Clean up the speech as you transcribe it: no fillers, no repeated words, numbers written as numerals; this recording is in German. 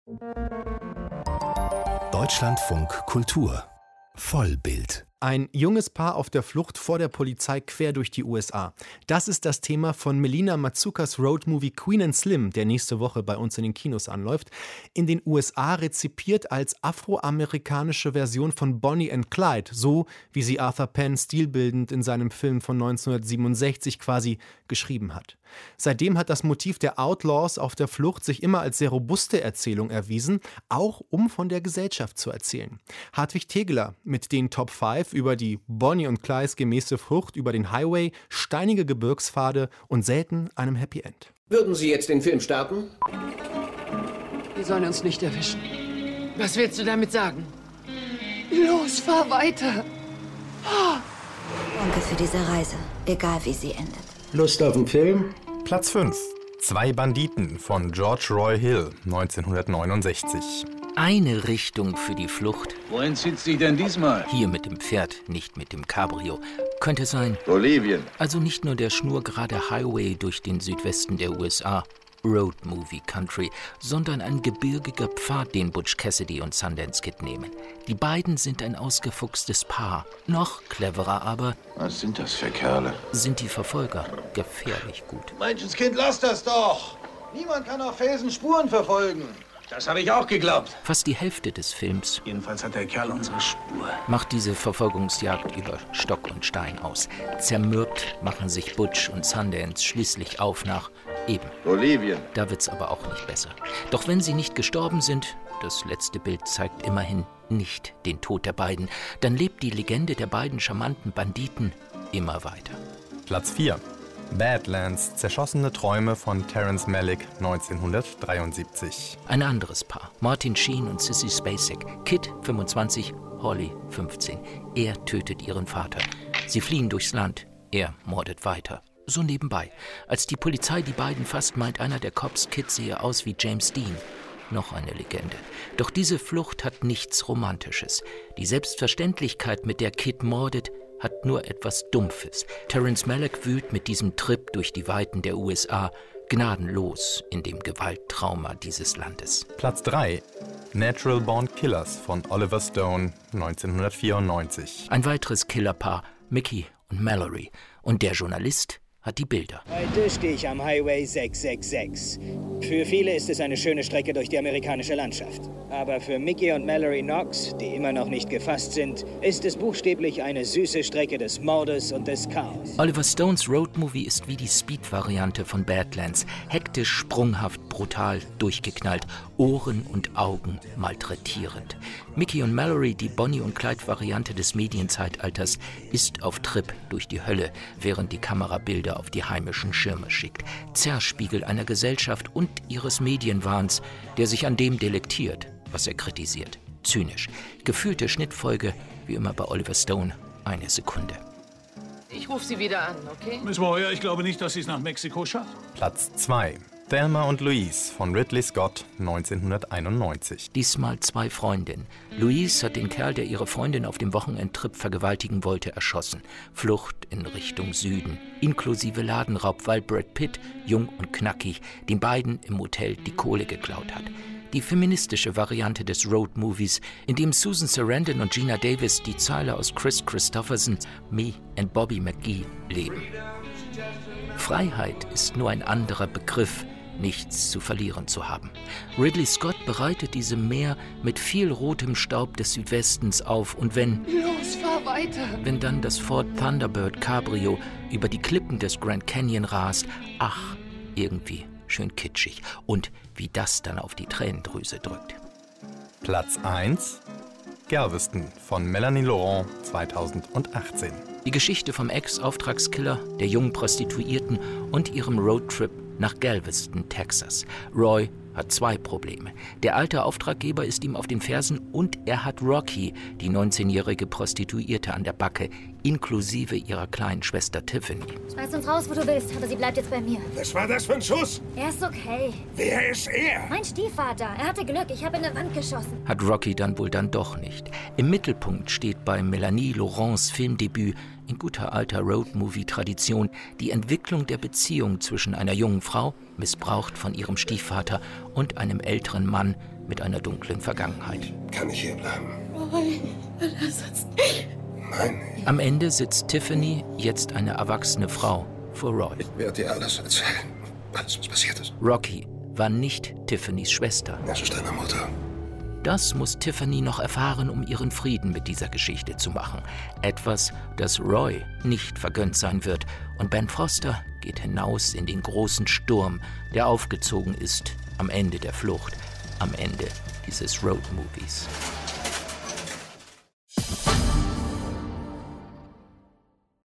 Deutschlandfunk Kultur Vollbild. Ein junges Paar auf der Flucht vor der Polizei quer durch die USA. Das ist das Thema von Melina Mazzuccas Roadmovie Queen and Slim, der nächste Woche bei uns in den Kinos anläuft. In den USA rezipiert als afroamerikanische Version von Bonnie and Clyde, so wie sie Arthur Penn stilbildend in seinem Film von 1967 quasi geschrieben hat. Seitdem hat das Motiv der Outlaws auf der Flucht sich immer als sehr robuste Erzählung erwiesen, auch um von der Gesellschaft zu erzählen. Hartwig Tegeler mit den Top 5 über die Bonnie und Clydes gemäße Flucht über den Highway, steinige Gebirgspfade und selten einem Happy End. Würden Sie jetzt den Film starten? Die sollen uns nicht erwischen. Was willst du damit sagen? Los, fahr weiter! Danke für diese Reise, egal wie sie endet. Lust auf den Film? Platz 5. Zwei Banditen von George Roy Hill, 1969. Eine Richtung für die Flucht. Wohin zieht sie denn diesmal? Hier mit dem Pferd, nicht mit dem Cabrio. Könnte sein. Bolivien. Also nicht nur der schnurgerade Highway durch den Südwesten der USA, Road Movie Country, sondern ein gebirgiger Pfad, den Butch Cassidy und Sundance Kid nehmen. Die beiden sind ein ausgefuchstes Paar. Noch cleverer aber, Was sind das für Kerle? sind die Verfolger gefährlich gut. Menschenskind, lass das doch! Niemand kann auf Felsen Spuren verfolgen. Das habe ich auch geglaubt. Fast die Hälfte des Films Jedenfalls hat der Kerl unsere Spur. macht diese Verfolgungsjagd über Stock und Stein aus. Zermürbt machen sich Butch und Sundance schließlich auf nach eben. Bolivien. Da wird's aber auch nicht besser. Doch wenn sie nicht gestorben sind, das letzte Bild zeigt immerhin nicht den Tod der beiden, dann lebt die Legende der beiden charmanten Banditen immer weiter. Platz 4. Badlands, zerschossene Träume von Terrence Malick, 1973. Ein anderes Paar, Martin Sheen und Sissy Spacek. Kid, 25, Holly, 15. Er tötet ihren Vater. Sie fliehen durchs Land, er mordet weiter. So nebenbei. Als die Polizei die beiden fasst, meint einer der Cops, Kid sehe aus wie James Dean. Noch eine Legende. Doch diese Flucht hat nichts Romantisches. Die Selbstverständlichkeit, mit der Kid mordet, hat nur etwas Dumpfes. Terrence Malick wühlt mit diesem Trip durch die Weiten der USA gnadenlos in dem Gewalttrauma dieses Landes. Platz 3. Natural Born Killers von Oliver Stone, 1994. Ein weiteres Killerpaar, Mickey und Mallory. Und der Journalist hat die Bilder. Heute stehe ich am Highway 666. Für viele ist es eine schöne Strecke durch die amerikanische Landschaft. Aber für Mickey und Mallory Knox, die immer noch nicht gefasst sind, ist es buchstäblich eine süße Strecke des Mordes und des Chaos. Oliver Stones Roadmovie ist wie die Speed-Variante von Badlands. Hektisch, sprunghaft, brutal, durchgeknallt, Ohren und Augen malträtierend. Mickey und Mallory, die Bonnie und Clyde-Variante des Medienzeitalters, ist auf Trip durch die Hölle, während die Kamera Bilder auf die heimischen Schirme schickt. Zerspiegel einer Gesellschaft und ihres Medienwahns, der sich an dem delektiert, was er kritisiert. Zynisch. Gefühlte Schnittfolge, wie immer bei Oliver Stone, 1 Sekunde. Ich rufe sie wieder an, okay? Miss Warrior, ich glaube nicht, dass sie es nach Mexiko schafft. Platz 2. Thelma und Louise von Ridley Scott, 1991. Diesmal 2 Freundinnen. Louise hat den Kerl, der ihre Freundin auf dem Wochenendtrip vergewaltigen wollte, erschossen. Flucht in Richtung Süden, inklusive Ladenraub, weil Brad Pitt, jung und knackig, den beiden im Motel die Kohle geklaut hat. Die feministische Variante des Road-Movies, in dem Susan Sarandon und Gina Davis die Zeile aus Chris Christophersons Me and Bobby McGee leben. Freiheit ist nur ein anderer Begriff, nichts zu verlieren zu haben. Ridley Scott bereitet diese Meer mit viel rotem Staub des Südwestens auf und wenn Fahr weiter! Wenn dann das Ford Thunderbird Cabrio über die Klippen des Grand Canyon rast, ach, irgendwie schön kitschig. Und wie das dann auf die Tränendrüse drückt. Platz 1. Galveston von Melanie Laurent, 2018. Die Geschichte vom Ex-Auftragskiller, der jungen Prostituierten und ihrem Roadtrip nach Galveston, Texas. Roy hat 2 Probleme. Der alte Auftraggeber ist ihm auf den Fersen und er hat Rocky, die 19-jährige Prostituierte, an der Backe, inklusive ihrer kleinen Schwester Tiffany. Schmeiß uns raus, wo du willst, aber sie bleibt jetzt bei mir. Was war das für ein Schuss? Er ist okay. Wer ist er? Mein Stiefvater. Er hatte Glück. Ich habe in eine Wand geschossen. Hat Rocky dann wohl dann doch nicht. Im Mittelpunkt steht bei Melanie Laurents Filmdebüt in guter alter Roadmovie-Tradition die Entwicklung der Beziehung zwischen einer jungen Frau missbraucht von ihrem Stiefvater und einem älteren Mann mit einer dunklen Vergangenheit. Kann ich hier bleiben? Roy, lass uns nicht. Nein. Am Ende sitzt Tiffany, jetzt eine erwachsene Frau, vor Roy. Ich werde dir alles erzählen. Alles, was passiert ist. Rocky war nicht Tiffany's Schwester. Es ist deine Mutter. Das muss Tiffany noch erfahren, um ihren Frieden mit dieser Geschichte zu machen. Etwas, das Roy nicht vergönnt sein wird. Und Ben Foster geht hinaus in den großen Sturm, der aufgezogen ist am Ende der Flucht, am Ende dieses Roadmovies.